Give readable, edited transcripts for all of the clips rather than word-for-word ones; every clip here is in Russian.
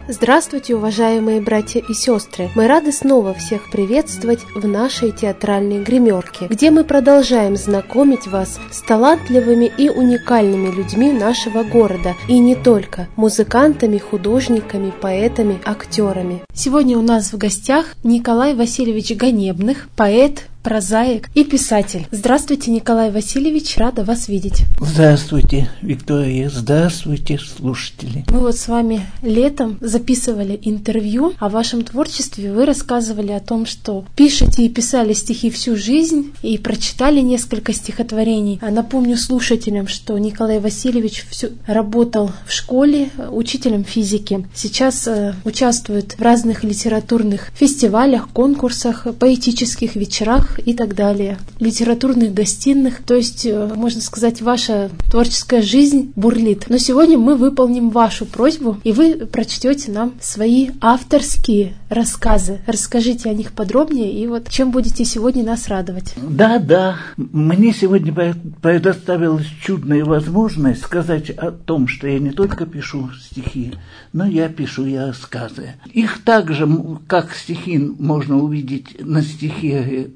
Здравствуйте, уважаемые братья и сестры! Мы рады снова всех приветствовать в нашей театральной гримерке, где мы продолжаем знакомить вас с талантливыми и уникальными людьми нашего города, и не только, музыкантами, художниками, поэтами, актерами. Сегодня у нас в гостях Николай Васильевич Ганебных, поэт, прозаик и писатель. Здравствуйте, Николай Васильевич, рада вас видеть. Здравствуйте, Виктория, здравствуйте, слушатели. Мы вот с вами летом записывали интервью о вашем творчестве. Вы рассказывали о том, что пишете и писали стихи всю жизнь и прочитали несколько стихотворений. А напомню слушателям, что Николай Васильевич работал в школе учителем физики. Сейчас участвует в разных литературных фестивалях, конкурсах, поэтических вечерах и так далее, литературных гостиных. То есть, можно сказать, ваша творческая жизнь бурлит. Но сегодня мы выполним вашу просьбу, и вы прочтете нам свои авторские рассказы. Расскажите о них подробнее, и вот чем будете сегодня нас радовать. Да, мне сегодня предоставилась чудная возможность сказать о том, что я не только пишу стихи, но я пишу и рассказы. Их также, как стихи, можно увидеть на стихе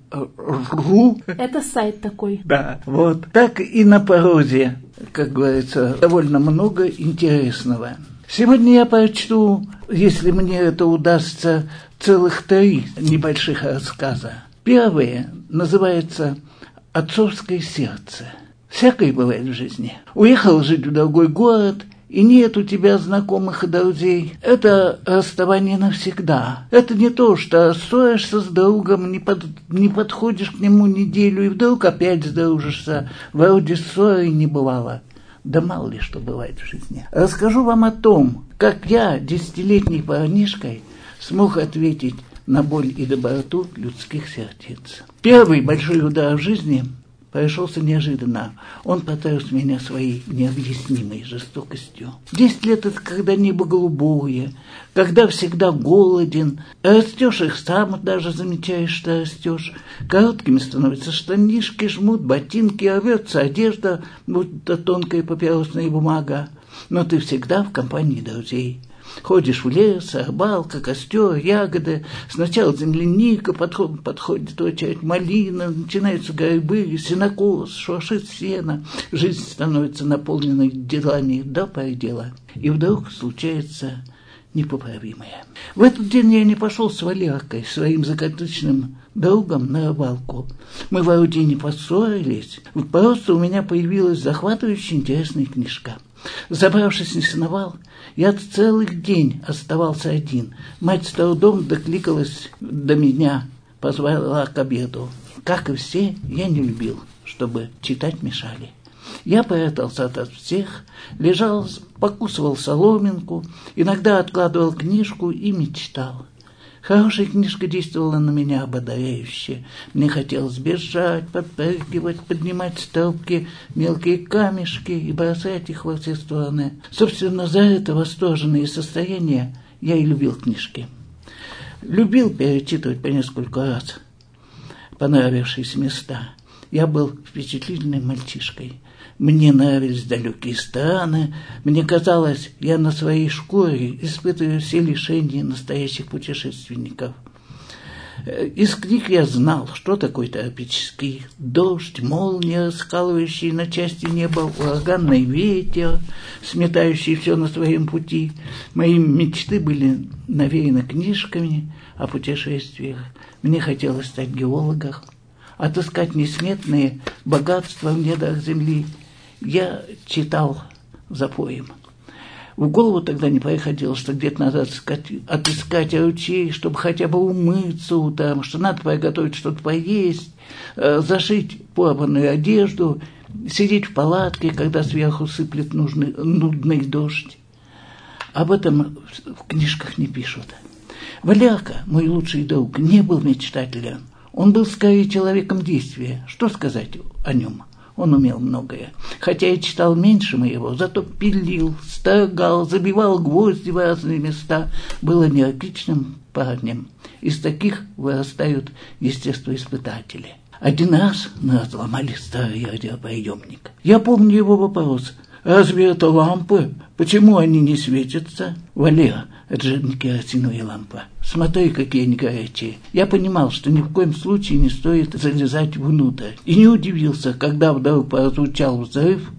РУ. Это сайт такой. Да, вот. Так и на прозе, как говорится, довольно много интересного. Сегодня я прочту, если мне это удастся, целых 3 небольших рассказа. Первое называется «Отцовское сердце». Всякое бывает в жизни. Уехал жить в другой город, и нет у тебя знакомых и друзей. Это расставание навсегда. Это не то, что ссоришься с другом, не подходишь к нему неделю, и вдруг опять сдружишься. Вроде ссоры не бывало. Да мало ли что бывает в жизни. Расскажу вам о том, как я, 10-летней парнишкой, смог ответить на боль и доброту людских сердец. Первый большой удар в жизни пришелся неожиданно. Он потряс меня своей необъяснимой жестокостью. 10 лет — это когда небо голубое, когда всегда голоден, растешь их сам, даже замечаешь, что растешь. Короткими становятся штанишки, жмут ботинки, рвется одежда, будто тонкая папиросная бумага. Но ты всегда в компании друзей. Ходишь в лес, рыбалка, костер, ягоды. Сначала земляника, подходит очередь малина, начинаются грибы, сенокос, шуршит сено. Жизнь становится наполненной делами до предела. И вдруг случается непоправимое. В этот день я не пошел с Валеркой, своим закаточным другом, на рыбалку. Мы вроде не поссорились, просто у меня появилась захватывающая интересная книжка. Забравшись на сеновал, я целый день оставался один. Мать с трудом докликалась до меня, позвала к обеду. Как и все, я не любил, чтобы читать мешали. Я прятался от всех, лежал, покусывал соломинку, иногда откладывал книжку и мечтал. Хорошая книжка действовала на меня ободряюще. Мне хотелось бежать, подпрыгивать, поднимать с тропки мелкие камешки и бросать их во все стороны. Собственно, за это восторженное состояние я и любил книжки. Любил перечитывать по несколько раз понравившиеся места. Я был впечатлительным мальчишкой. Мне нравились далекие страны. Мне казалось, я на своей шкуре испытываю все лишения настоящих путешественников. Из книг я знал, что такое тропический дождь, молния, раскалывающие на части небо, ураганный ветер, сметающий все на своем пути. Мои мечты были навеяны книжками о путешествиях. Мне хотелось стать геологом, отыскать несметные богатства в недрах земли. Я читал запоем. В голову тогда не приходило, что где-то надо отыскать ручей, чтобы хотя бы умыться утром, что надо приготовить что-то поесть, зашить порванную одежду, сидеть в палатке, когда сверху сыплет нудный дождь. Об этом в книжках не пишут. Валерка, мой лучший друг, не был мечтателем. Он был скорее человеком действия. Что сказать о нем? Он умел многое. Хотя я читал меньше моего, зато пилил, строгал, забивал гвозди в разные места. Был энергичным парнем. Из таких вырастают естествоиспытатели. Один раз мы разломали старый радиоприемник. Я помню его вопрос. «Разве это лампы? Почему они не светятся?» «Валера, Это же не керосиновая лампа. Смотри, какие они горячие. Я понимал, что ни в коем случае не стоит залезать внутрь. И не удивился, когда вдруг прозвучал взрыв,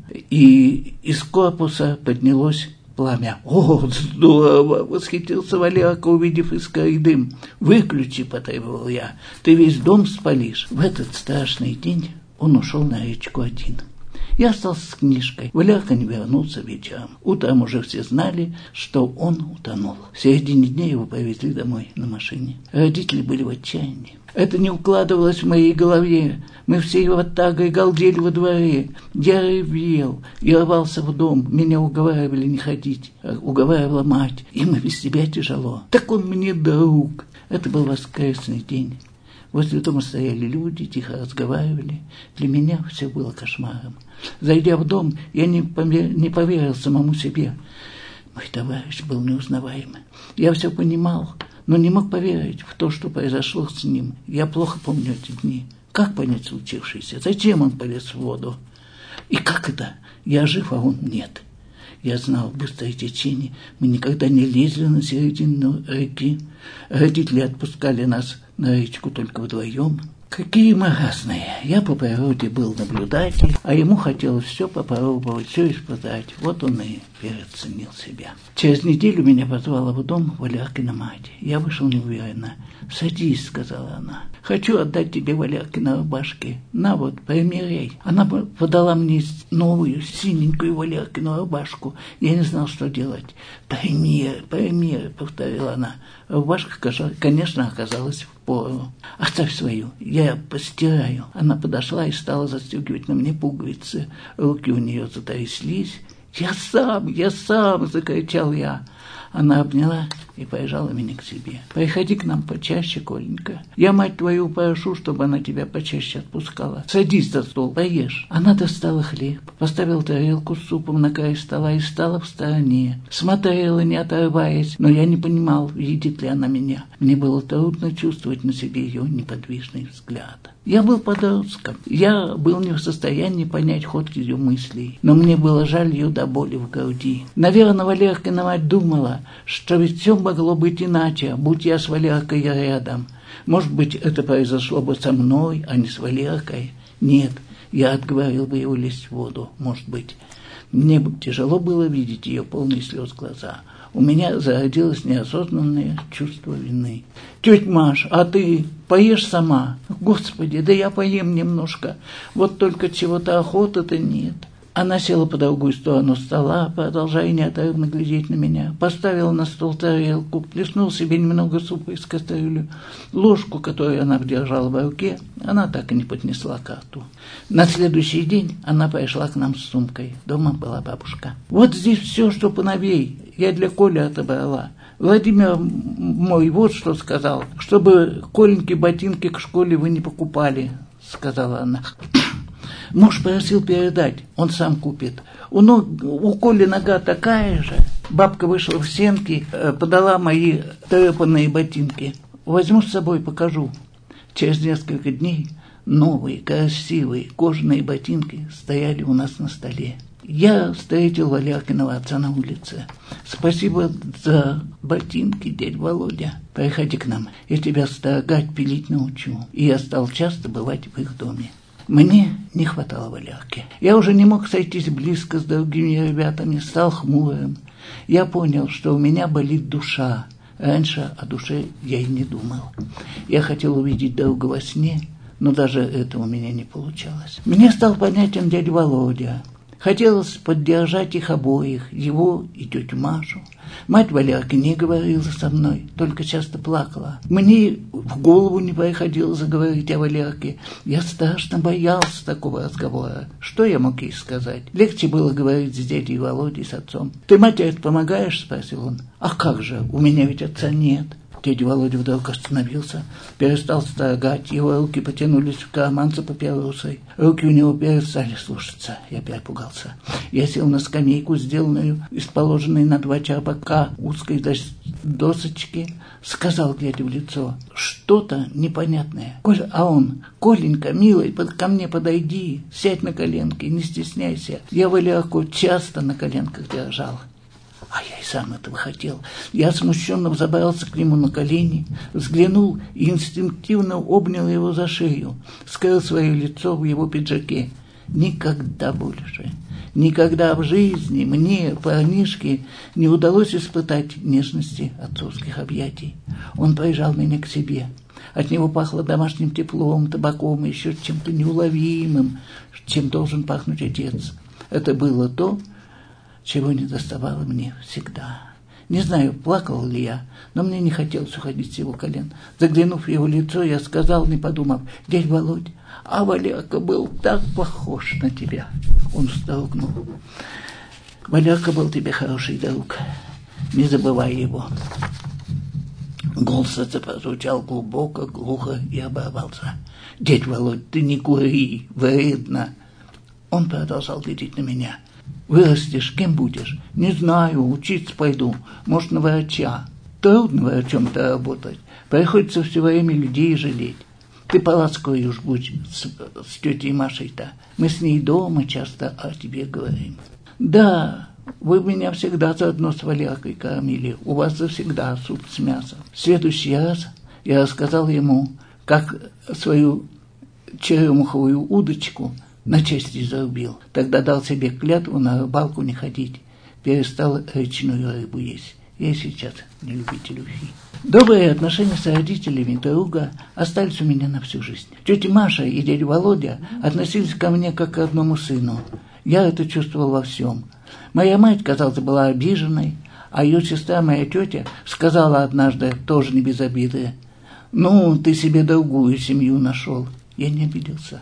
и из корпуса поднялось пламя. «О, здорово!» — восхитился Валерка, увидев искры и дым. «Выключи!» — потребовал я. «Ты весь дом спалишь». В этот страшный день он ушел на речку один. Я остался с книжкой. Валерка не вернулся вечером. Утром уже все знали, что он утонул. В середине дня его повезли домой на машине. Родители были в отчаянии. Это не укладывалось в моей голове. Мы все вот так и галдели во дворе. Я ревел и рвался в дом. Меня уговаривали не ходить. Уговаривала мать. Им и без себя тяжело. Так он мне друг. Это был воскресный день. Возле дома стояли люди, тихо разговаривали. Для меня все было кошмаром. Зайдя в дом, я не поверил самому себе. Мой товарищ был неузнаваемый. Я все понимал, но не мог поверить в то, что произошло с ним. Я плохо помню эти дни. Как понять случившееся? Зачем он полез в воду? И как это? Я жив, а он нет. Я знал быстрое течение. Мы никогда не лезли на середину реки. Родители отпускали нас на речку только вдвоем. Какие мы разные. Я по природе был наблюдатель, а ему хотелось все попробовать, все испытать. Вот он и переоценил себя. Через неделю меня позвала в дом Валеркина мать. Я вышел неуверенно. «Садись», — сказала она. «Хочу отдать тебе Валеркины рубашки. На вот, примеряй». Она подала мне новую, синенькую Валеркину рубашку. Я не знал, что делать. «Пример», — повторила она. Рубашка, конечно, оказалась в пору. «Оставь свою, я постираю». Она подошла и стала застегивать на мне пуговицы. Руки у нее затряслись. «Я сам!» — закричал я. Она обняла и прижала меня к себе. «Приходи к нам почаще, Коленька. Я мать твою прошу, чтобы она тебя почаще отпускала. Садись за стол, поешь». Она достала хлеб, поставила тарелку с супом на край стола и стала в стороне. Смотрела, не отрываясь, но я не понимал, видит ли она меня. Мне было трудно чувствовать на себе ее неподвижный взгляд. Я был подростком. Я был не в состоянии понять ход ее мыслей, но мне было жаль ее до боли в груди. Наверное, Валеркина мать думала, что ведь все могло быть иначе, будь я с Валеркой рядом. Может быть, это произошло бы со мной, а не с Валеркой. Нет, я отговорил бы его лезть в воду, может быть. Мне тяжело было видеть ее полные слез глаза. У меня зародилось неосознанное чувство вины. «Тетя Маш, а ты поешь сама?» «Господи, да я поем немножко. Вот только чего-то охоты-то нет». Она села по другую сторону стола, продолжая неотрывно глядеть на меня. Поставила на стол тарелку, плеснула себе немного супа из кастрюли. Ложку, которую она держала в руке, она так и не поднесла к рту. На следующий день она пришла к нам с сумкой. Дома была бабушка. «Вот здесь все, что поновей. Я для Коли отобрала. Владимир мой вот что сказал, чтобы Коленьки ботинки к школе вы не покупали», — сказала она. «Муж просил передать, он сам купит. У Коли нога такая же». Бабка вышла в сенки, подала мои трепанные ботинки. «Возьму с собой, покажу». Через несколько дней новые, красивые кожаные ботинки стояли у нас на столе. Я встретил Валеркиного отца на улице. «Спасибо за ботинки, дядь Володя. Приходи к нам, я тебя строгать, пилить научу». И я стал часто бывать в их доме. Мне не хватало Валерки. Я уже не мог сойтись близко с другими ребятами, стал хмурым. Я понял, что у меня болит душа. Раньше о душе я и не думал. Я хотел увидеть друга во сне, но даже это у меня не получалось. Мне стал понятен дядя Володя. Хотелось поддержать их обоих, его и тетю Машу. Мать Валерки не говорила со мной, только часто плакала. Мне в голову не приходило заговорить о Валерке. Я страшно боялся такого разговора. Что я мог ей сказать? Легче было говорить с дядей Володей, с отцом. «Ты матери помогаешь?» — спросил он. «А как же? У меня ведь отца нет». Дядя Володя вдруг остановился, перестал строгать, его руки потянулись в карман за папиросой. Руки у него перестали слушаться. Я перепугался. Я сел на скамейку, сделанную из положенной на 2 черпака узкой досочки, сказал глядя в лицо что-то непонятное. «Коленька, милый, ко мне подойди, сядь на коленки, не стесняйся». Я Валерку часто на коленках держал. А я и сам этого хотел. Я смущенно взобрался к нему на колени, взглянул и инстинктивно обнял его за шею, скрыл свое лицо в его пиджаке. Никогда больше, никогда в жизни мне, парнишке, не удалось испытать нежности отцовских объятий. Он прижал меня к себе. От него пахло домашним теплом, табаком и еще чем-то неуловимым, чем должен пахнуть отец. Это было то, чего не доставало мне всегда. Не знаю, плакал ли я, но мне не хотелось уходить с его колен. Заглянув в его лицо, я сказал, не подумав: «Дядь Володь, а Валерка был так похож на тебя». Он вздрогнул. «Валерка был тебе хороший друг, не забывай его». Голос это прозвучал глубоко, глухо и оборвался. «Дядь Володь, ты не кури, вредно». Он продолжал глядеть на меня. «Вырастешь, кем будешь?» «Не знаю, учиться пойду, может, на врача». «Трудно врачом-то работать, приходится все время людей жалеть. Ты поласковый уж будь с тетей Машей-то, мы с ней дома часто о тебе говорим». «Да, вы меня всегда заодно с Валеркой кормили, у вас завсегда суп с мясом». В следующий раз я рассказал ему, как свою черемуховую удочку на части зарубил. Тогда дал себе клятву на рыбалку не ходить. Перестал речную рыбу есть. Я сейчас не любитель ухи. Добрые отношения с родителями друга остались у меня на всю жизнь. Тетя Маша и дядя Володя относились ко мне как к родному сыну. Я это чувствовал во всем. Моя мать, казалось, была обиженной, а ее сестра, моя тетя, сказала однажды, тоже не без обиды: «Ну, ты себе другую семью нашел». Я не обиделся.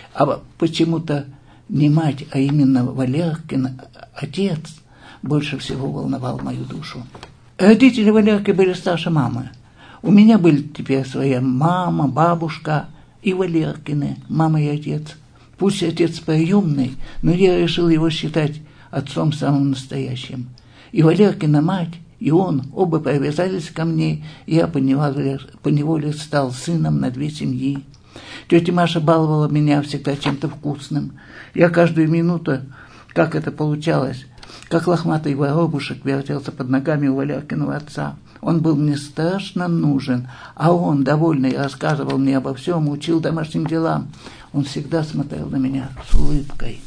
А почему-то не мать, а именно Валеркин отец больше всего волновал мою душу. Родители Валерки были старше мамы. У меня были теперь своя мама, бабушка и Валеркины, мама и отец. Пусть отец приемный, но я решил его считать отцом самым настоящим. И Валеркина мать, и он оба привязались ко мне, и я поневоле стал сыном на две семьи. Тетя Маша баловала меня всегда чем-то вкусным. Я каждую минуту, как это получалось, как лохматый воробушек вертелся под ногами у Валеркиного отца. Он был мне страшно нужен, а он, довольный, рассказывал мне обо всем, учил домашним делам. Он всегда смотрел на меня с улыбкой.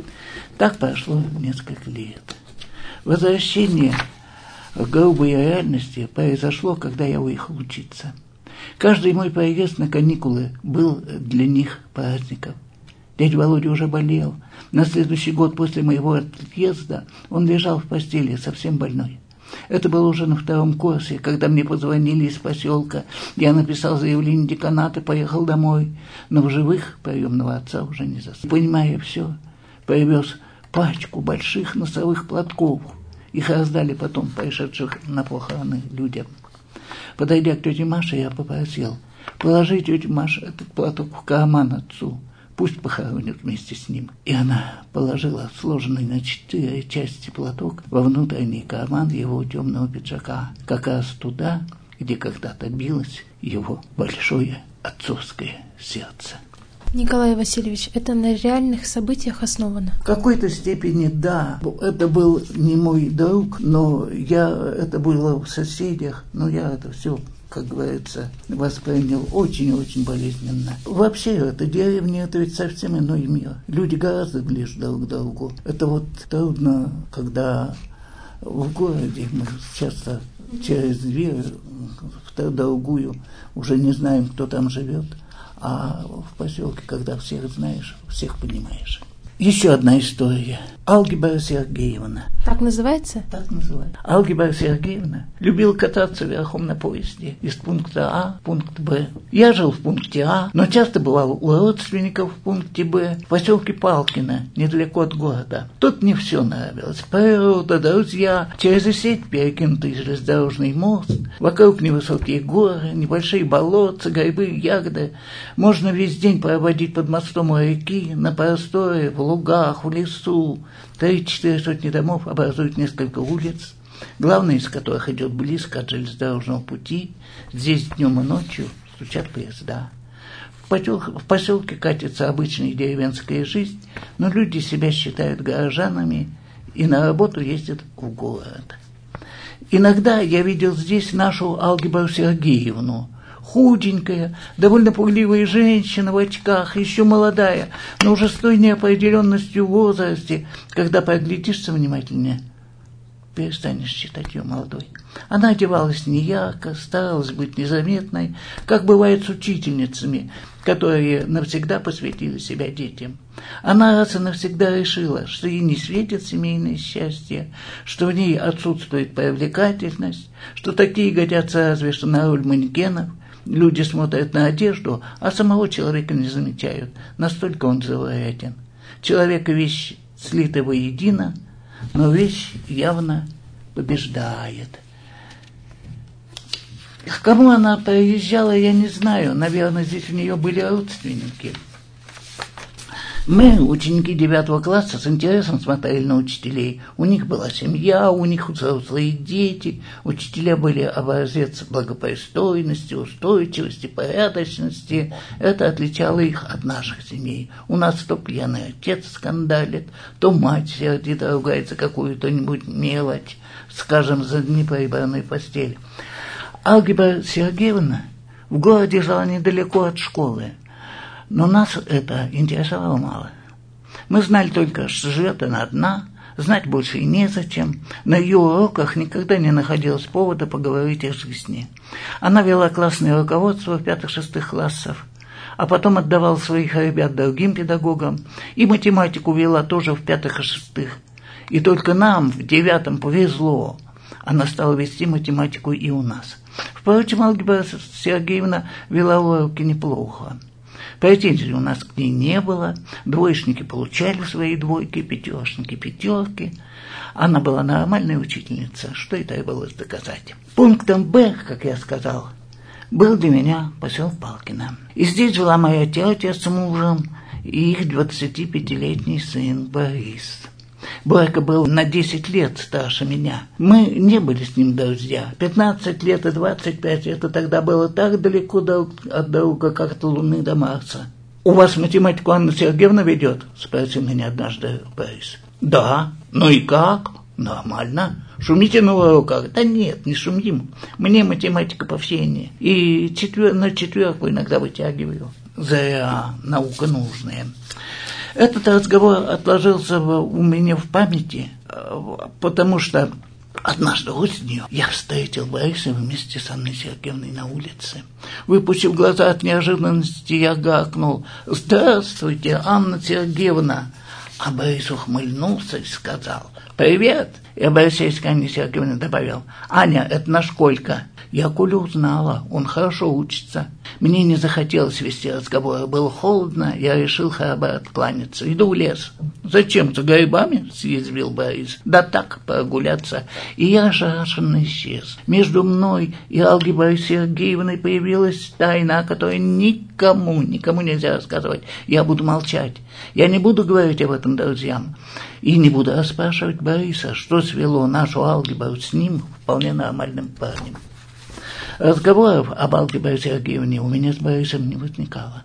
Так прошло несколько лет. Возвращение к грубой реальности произошло, когда я уехал учиться. Каждый мой приезд на каникулы был для них праздником. Дядя Володя уже болел. На следующий год после моего отъезда он лежал в постели, совсем больной. Это было уже на 2-м курсе, когда мне позвонили из поселка. Я написал заявление в деканат и поехал домой. Но в живых приемного отца уже не застал. Понимая все, привез пачку больших носовых платков. Их раздали потом пришедших на похороны людям. Подойдя к тете Маше, я попросил: положи, тетя Маша, этот платок в карман отцу, пусть похоронят вместе с ним. И она положила сложенный на 4 части платок во внутренний карман его темного пиджака, как раз туда, где когда-то билось его большое отцовское сердце. Николай Васильевич, это на реальных событиях основано? В какой-то степени да. Это был не мой друг, но это было в соседях, но я это все, как говорится, воспринял очень-очень болезненно. Вообще, эта деревня, это ведь совсем иной мир. Люди гораздо ближе друг к другу. Это вот трудно, когда в городе мы часто через дверь в другую уже не знаем, кто там живет. А в поселке, когда всех знаешь, всех понимаешь. Еще одна история. Алгебра Сергеевна. Так называется? Так называется. Алгебра Сергеевна любила кататься верхом на поезде из пункта А в пункт Б. Я жил в пункте А, но часто бывал у родственников в пункте Б, в поселке Палкино, недалеко от города. Тут мне все нравилось. Природа, друзья, через сеть перекинутый железнодорожный мост, вокруг невысокие горы, небольшие болотца, грибы, ягоды. Можно весь день проводить под мостом у реки, на просторе, в лугах, в лесу. 3-4 сотни домов образуют несколько улиц, главная из которых идет близко от железнодорожного пути. Здесь днем и ночью стучат поезда. В поселке катится обычная деревенская жизнь, но люди себя считают горожанами и на работу ездит в город. Иногда я видел здесь нашу Алгебру Сергеевну, худенькая, довольно пугливая женщина в очках, еще молодая, но уже с той неопределенностью в возрасте, когда поглядишься внимательнее, перестанешь считать ее молодой. Она одевалась неярко, старалась быть незаметной, как бывает с учительницами, которые навсегда посвятили себя детям. Она раз и навсегда решила, что ей не светит семейное счастье, что в ней отсутствует привлекательность, что такие годятся разве что на роль манекенов. Люди смотрят на одежду, а самого человека не замечают. Настолько он зауряден. Человек – вещь слита воедино, но вещь явно побеждает. К кому она приезжала, я не знаю. Наверное, здесь у нее были родственники. Мы, ученики 9 класса, с интересом смотрели на учителей. У них была семья, у них взрослые дети. Учителя были образец благопристойности, устойчивости, порядочности. Это отличало их от наших семей. У нас то пьяный отец скандалит, то мать сердито ругается какую-то-нибудь мелочь, скажем, за неприбранную постель. Алгебра Сергеевна в городе жила недалеко от школы. Но нас это интересовало мало. Мы знали только, что живет она одна, знать больше и незачем. На ее уроках никогда не находилось повода поговорить о жизни. Она вела классное руководство в 5-6 классах, а потом отдавала своих ребят другим педагогам, и математику вела тоже в 5 и 6. И только нам в 9 повезло. Она стала вести математику и у нас. Впрочем, Алгебра Сергеевна вела уроки неплохо. Претензий у нас к ней не было, двоечники получали свои двойки, пятерочники пятерки. Она была нормальная учительница, что и требовалось доказать. Пунктом Б, как я сказал, был для меня поселок Палкино. И здесь жила моя тетя с мужем и их 25-летний сын Борис. Борька был на 10 лет старше меня. Мы не были с ним друзья. 15 лет и 25 это тогда было так далеко друг от друга, как от Луны до Марса. «У вас математику Анна Сергеевна ведет?» – спросил меня однажды Борис. «Да. Ну и как?» «Нормально. Шумите на уроках?» «Да нет, не шумим. Мне математика по всей. И на четверку иногда вытягиваю. Зря, наука нужная». Этот разговор отложился у меня в памяти, потому что однажды осенью я встретил Бориса вместе с Анной Сергеевной на улице. Выпучив глаза от неожиданности, я гакнул: «Здравствуйте, Анна Сергеевна!» А Борис ухмыльнулся и сказал: «Привет!» И, обращаясь к Анне Сергеевне, добавил: «Аня, это наш Колька». Я Колю узнала, он хорошо учится. Мне не захотелось вести разговор, было холодно, я решил храбро откланяться. Иду в лес. «Зачем, за грибами?» – съязвил Борис. «Да так, прогуляться». И я ошарашенно исчез. Между мной и Алгеброй Сергеевной появилась тайна, о которой никому нельзя рассказывать. Я буду молчать. Я не буду говорить об этом друзьям. И не буду расспрашивать Бориса, что свело нашу алгебру с ним, вполне нормальным парнем. Разговоров об Алгебре Сергеевне у меня с Борисом не возникало.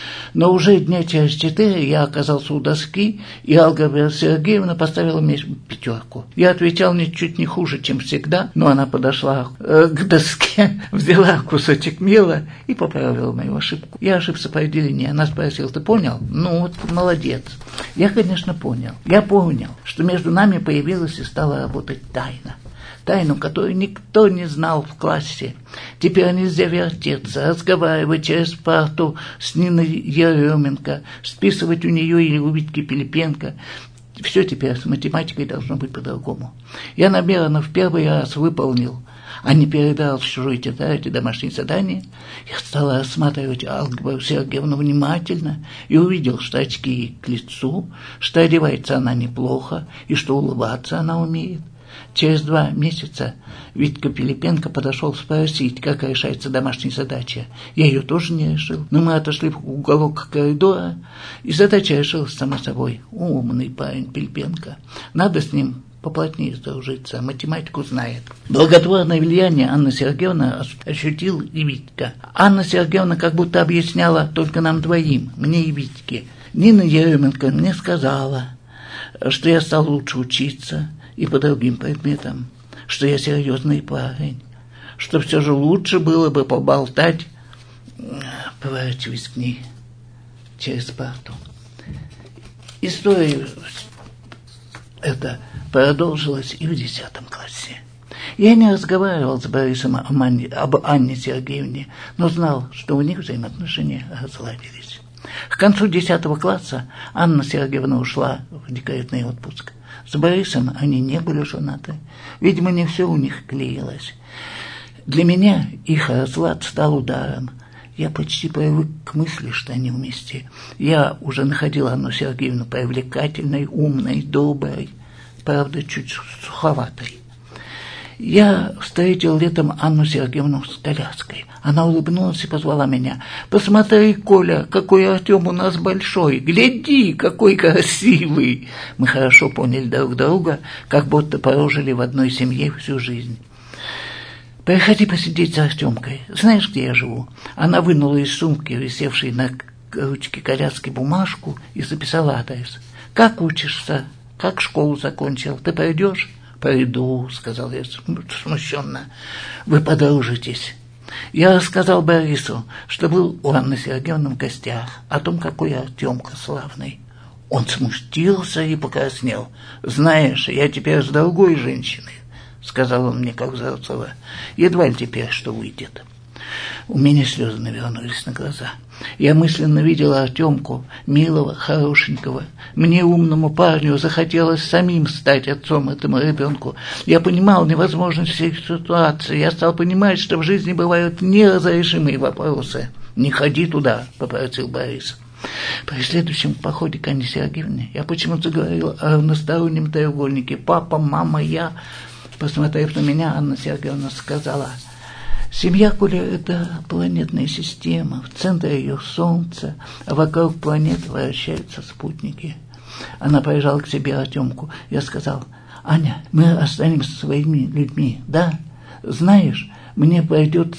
Но уже дня через 4 я оказался у доски, и Алгебра Сергеевна поставила мне 5. Я отвечал ничуть не хуже, чем всегда, но она подошла к доске, взяла кусочек мела и поправила мою ошибку. Я ошибся по отделении. Она спросила: «Ты понял?» «Ну вот, молодец». Я, конечно, понял. Я понял, что между нами появилась и стала работать тайна. Тайну, которую никто не знал в классе. Теперь нельзя вертеться, разговаривать через парту с Ниной Еременко, списывать у нее или у Витьки Пилипенко. Все теперь с математикой должно быть по-другому. Я намеренно в первый раз выполнил, а не передал в чужой тетради домашнее задание. Я стал рассматривать Алгебру Сергеевну внимательно и увидел, что очки ей к лицу, что одевается она неплохо и что улыбаться она умеет. Через 2 месяца Витька Пилипенко подошел спросить, как решается домашняя задача. Я ее тоже не решил, но мы отошли в уголок коридора, и задача решилась сама собой. Умный парень Пилипенко. Надо с ним поплотнее сдружиться, математику знает. Благотворное влияние Анны Сергеевны ощутил и Витька. Анна Сергеевна как будто объясняла только нам двоим, мне и Витьке. Нина Еременко мне сказала, что я стал лучше учиться и по другим предметам, что я серьезный парень, что все же лучше было бы поболтать, поворачиваясь к ней через парту. История эта продолжилась и в 10 классе. Я не разговаривал с Борисом об Анне Сергеевне, но знал, что у них взаимоотношения разладились. К концу 10 класса Анна Сергеевна ушла в декретный отпуск. С Борисом они не были женаты. Видимо, не все у них клеилось. Для меня их разлад стал ударом. Я почти привык к мысли, что они вместе. Я уже находил Анну Сергеевну привлекательной, умной, доброй, правда, чуть суховатой. Я встретил летом Анну Сергеевну с коляской. Она улыбнулась и позвала меня. «Посмотри, Коля, какой Артем у нас большой! Гляди, какой красивый!» Мы хорошо поняли друг друга, как будто прожили в одной семье всю жизнь. «Приходи посидеть с Артемкой. Знаешь, где я живу?» Она вынула из сумки, висевшей на ручке коляски, бумажку и записала адрес. «Как учишься? Как школу закончил? Ты пойдешь?» «Пойду», — сказал я смущенно. «Вы подружитесь». Я рассказал Борису, что был у Анны Сергеевны в гостях, о том, какой Артемка славный. Он смутился и покраснел. «Знаешь, я теперь с другой женщиной», — сказал он мне, как взрослого. «Едва ли теперь что выйдет». У меня слезы навернулись на глаза. Я мысленно видела Артемку, милого, хорошенького. Мне, умному парню, захотелось самим стать отцом этому ребенку. Я понимал невозможность всей ситуации. Я стал понимать, что в жизни бывают неразрешимые вопросы. «Не ходи туда», — попросил Борис. При следующем походе к Анне Сергеевне я почему-то говорил о равностороннем треугольнике. «Папа, мама, я». Посмотрев на меня, Анна Сергеевна сказала: «Семья, Коля, это планетная система, в центре ее Солнце, а вокруг планеты вращаются спутники». Она поезжала к себе Артемку. Я сказал: «Аня, мы останемся своими людьми, да? Знаешь, мне пойдет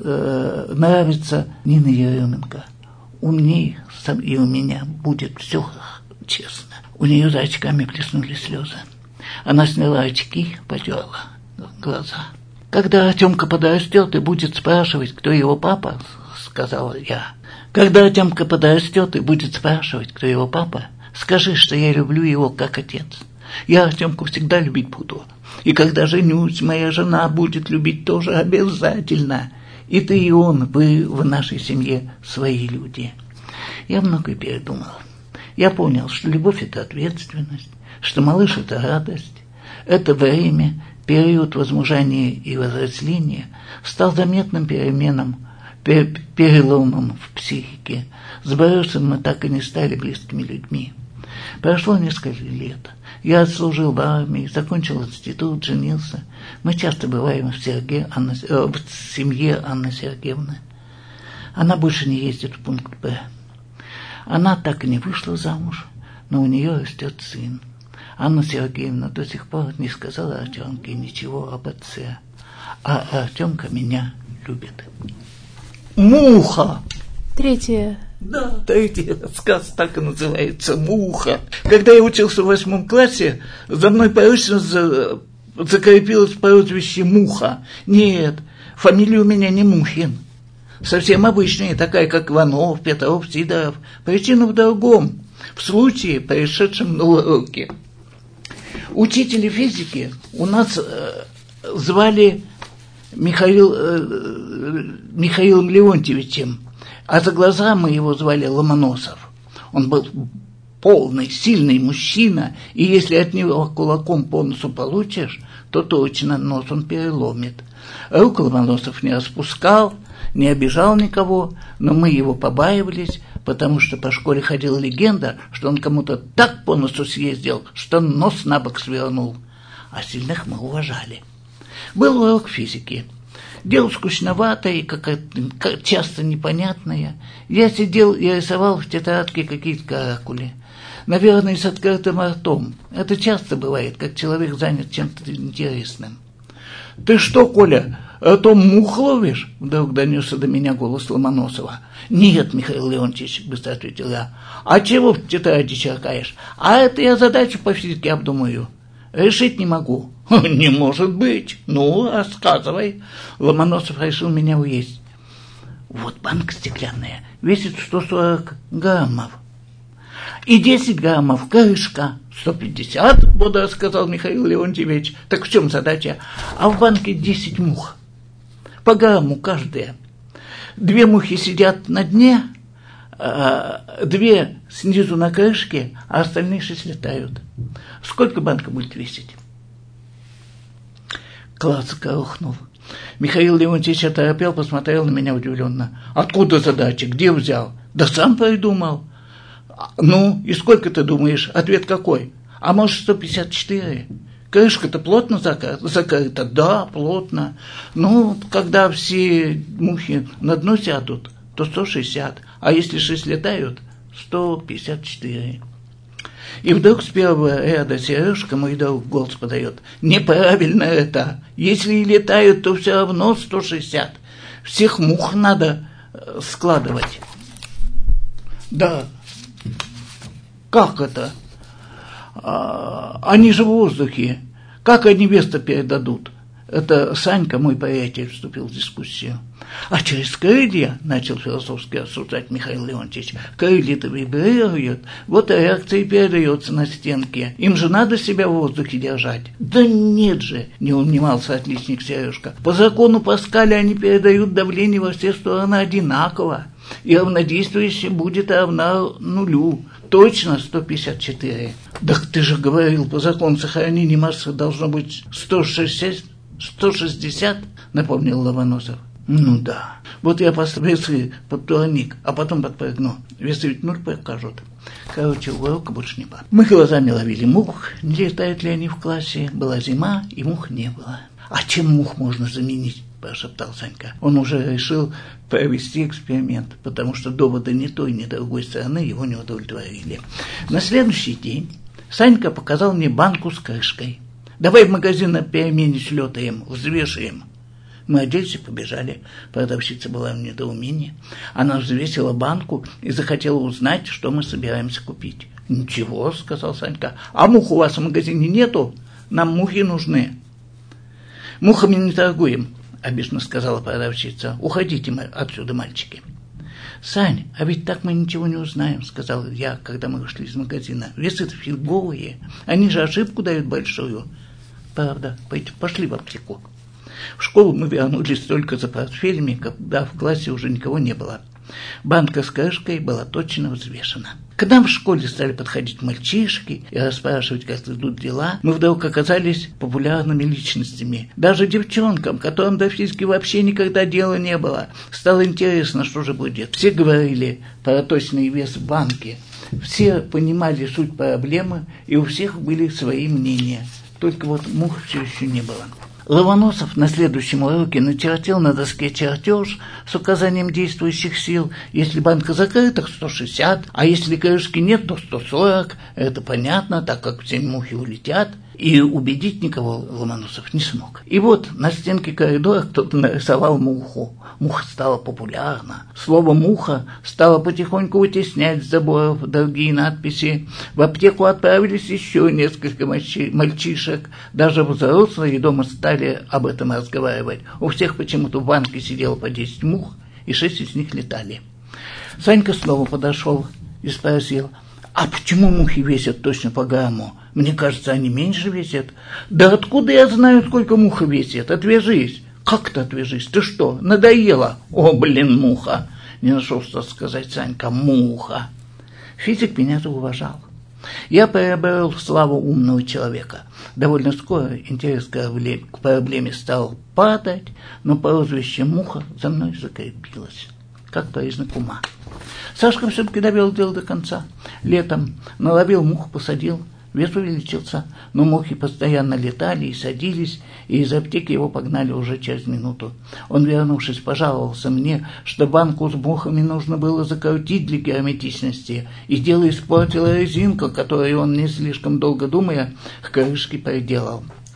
нравится Нина Еременко. Умней, и у меня будет все честно». У нее за очками плеснули слезы. Она сняла очки, потерла глаза. «Когда Артемка подрастет и будет спрашивать, кто его папа, — сказала я, — когда Артемка подрастет и будет спрашивать, кто его папа, скажи, что я люблю его как отец. Я Артемку всегда любить буду. И когда женюсь, моя жена будет любить тоже обязательно. И ты, и он, вы в нашей семье свои люди». Я многое передумал. Я понял, что любовь — это ответственность, что малыш — это радость, это время, период возмужания и взросления стал заметным переломом в психике. С Борисом мы так и не стали близкими людьми. Прошло несколько лет. Я отслужил в армии, закончил институт, женился. Мы часто бываем в семье Анны Сергеевны. Она больше не ездит в пункт Б. Она так и не вышла замуж, но у нее растет сын. Анна Сергеевна до сих пор не сказала Артемке ничего об отце, а Артемка меня любит. «Муха!» Третье. Да, третий рассказ так и называется «Муха». Когда я учился в 8 классе, за мной прочно закрепилось прозвище «Муха». Нет, фамилия у меня не Мухин. Совсем обычная, такая, как Иванов, Петров, Сидоров. Причина в другом, в случае, происшедшем на уроке. Учителя физики у нас звали Михаилом Леонтьевичем, а за глаза мы его звали Ломоносов. Он был полный, сильный мужчина, и если от него кулаком по носу получишь, то точно нос он переломит. Руку Ломоносов не распускал, не обижал никого, но мы его побаивались, потому что по школе ходила легенда, что он кому-то так по носу съездил, что нос на бок свернул. А сильных мы уважали. Был урок физики. Дело скучноватое и как часто непонятное. Я сидел и рисовал в тетрадке какие-то каракули. Наверное, с открытым ртом. Это часто бывает, как человек занят чем-то интересным. «Ты что, Коля, а то мух ловишь?» Вдруг донесся до меня голос Ломоносова. «Нет, Михаил Леонтьевич», — быстро ответил я. «А чего в тетради черкаешь?» «А это я задачу по физике обдумаю. Решить не могу». «Не может быть. Ну, рассказывай». Ломоносов решил меня уесть. «Вот банка стеклянная, весит 140 граммов. И 10 граммов крышка. 150, бодро сказал Михаил Леонтьевич. Так в чем задача? А в банке 10 мух. По грамму каждая. 2 мухи сидят на дне, 2 снизу на крышке, а остальные 6 летают. Сколько банка будет весить?» Класс рухнул. Михаил Леонтьевич оторопел, посмотрел на меня удивленно. «Откуда задача? Где взял?» «Да сам придумал». «Ну, и сколько ты думаешь?» Ответ какой? «А может, 154? Крышка-то плотно закрыта?» «Да, плотно. Ну, когда все мухи на дно сядут, то 160. А если 6 летают, 154. И вдруг с первого ряда Сережка, мой друг, голос подает. «Неправильно это. Если и летают, то все равно 160. Всех мух надо складывать». «Да. Как это? Они же в воздухе. Как они вес-то передадут?» Это Санька, мой приятель, вступил в дискуссию. «А через крылья, — начал философски рассуждать Михаил Леонтьевич, — крылья-то вибрируют, вот и реакция передается на стенке. Им же надо себя в воздухе держать». «Да нет же, — не унимался отличник Сережка, — по закону Паскаля они передают давление во все стороны одинаково, и равнодействующее будет равно нулю. Точно 154. «Так ты же говорил, по закону сохранения массы должно быть 160, напомнил Ломоносов. «Ну да. Вот я поставлю весы под турник, а потом подпрыгну. Весы ведь 0 покажут». Короче, урока больше не было. Мы глазами ловили мух, не летают ли они в классе. Была зима, и мух не было. «А чем мух можно заменить?» – прошептал Санька. Он уже решил провести эксперимент, потому что доводы ни той, ни другой стороны его не удовлетворили. На следующий день Санька показал мне банку с крышкой. «Давай в магазин на перемене слетаем, взвешиваем». Мы оделись и побежали. Продавщица была в недоумении. Она взвесила банку и захотела узнать, что мы собираемся купить. «Ничего», — сказал Санька. «А мух у вас в магазине нету? Нам мухи нужны». «Мухами не торгуем», — обиженно сказала продавщица. «Уходите мы отсюда, мальчики». «Сань, а ведь так мы ничего не узнаем», — сказал я, когда мы вышли из магазина. «Весы-то фиговые, они же ошибку дают большую». «Правда, пошли в аптеку». В школу мы вернулись только за портфелями, когда в классе уже никого не было. Банка с крышкой была точно взвешена. Когда в школе стали подходить мальчишки и расспрашивать, как идут дела, мы вдруг оказались популярными личностями. Даже девчонкам, которым до физики вообще никогда дела не было, стало интересно, что же будет. Все говорили про точный вес банки, все понимали суть проблемы, и у всех были свои мнения. Только вот мух все еще не было. Ломоносов на следующем уроке начертил на доске чертеж с указанием действующих сил. Если банка закрыта, 160, а если крышки нет, то 140. Это понятно, так как все мухи улетят. И убедить никого Ломоносов не смог. И вот на стенке коридора кто-то нарисовал муху. Муха стала популярна. Слово «муха» стало потихоньку вытеснять с заборов другие надписи. В аптеку отправились еще несколько мальчишек. Даже взрослые дома стали об этом разговаривать. У всех почему-то в банке сидело по 10 мух, и 6 из них летали. Санька снова подошел и спросил: «А почему мухи весят точно по грамму? Мне кажется, они меньше весят». «Да откуда я знаю, сколько муха весит? Отвяжись». «Как ты отвяжись? Ты что, надоело?» «О, блин, муха!» Не нашел, что сказать Санька. «Муха!» Физик меня-то уважал. Я приобрел славу умного человека. Довольно скоро интерес к проблеме стал падать, но прозвище «муха» за мной закрепилось, как признак ума. Сашка все-таки довел дело до конца. Летом наловил мух, посадил, вес увеличился, но мухи постоянно летали и садились, и из аптеки его погнали уже через минуту. Он, вернувшись, пожаловался мне, что банку с мухами нужно было закрутить для герметичности, и дело испортила резинка, которую он, не слишком долго думая, к крышке приделал.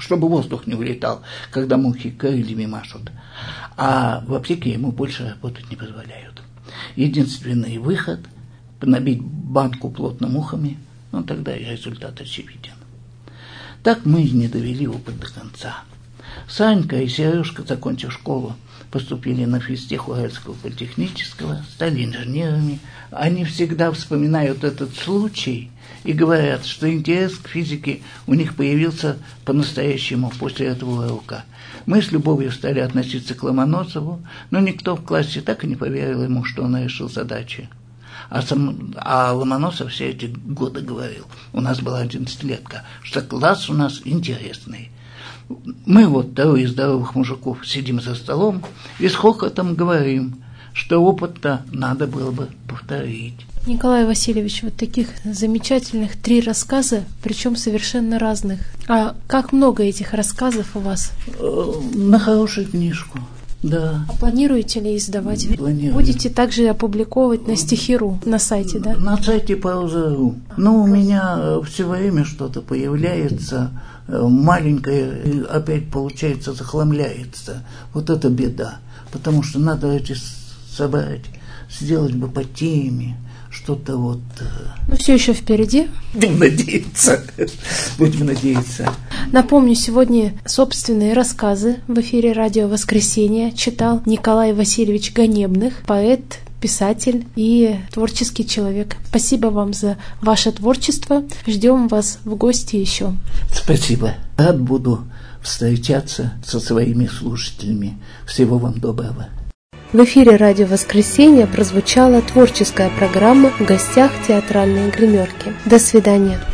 чтобы воздух не улетал, когда мухи крыльями машут. А в аптеке ему больше работать не позволяют. Единственный выход – набить банку плотно мухами, тогда и результат очевиден. Так мы не довели опыт до конца. Санька и Сережка, закончив школу, поступили на физтех Уральского политехнического, стали инженерами. Они всегда вспоминают этот случай и говорят, что интерес к физике у них появился по-настоящему после этого урока. Мы с любовью стали относиться к Ломоносову, но никто в классе так и не поверил ему, что он решил задачи. А Ломоносов все эти годы говорил, у нас была 11-летка, что класс у нас интересный. Мы трое здоровых мужиков сидим за столом и с хохотом говорим, что опыт-то надо было бы повторить. Николай Васильевич, таких замечательных 3 рассказа, причем совершенно разных. А как много этих рассказов у вас? На хорошую книжку, да. А планируете ли издавать? Планирую. Будете также опубликовывать на Стихи.ру, на сайте, да? На сайте Пауза.ру. У меня все время что-то появляется маленькое, опять получается захламляется. Это беда, потому что надо эти собрать, сделать бы по теме, что-то все еще впереди. Будем надеяться. Напомню, сегодня собственные рассказы в эфире «Радио Воскресенье» читал Николай Васильевич Ганебных, поэт, писатель и творческий человек. Спасибо вам за ваше творчество. Ждем вас в гости еще. Спасибо. Рад буду встречаться со своими слушателями. Всего вам доброго. В эфире «Радио Воскресенье» прозвучала творческая программа «В гостях театральной гримерки». До свидания.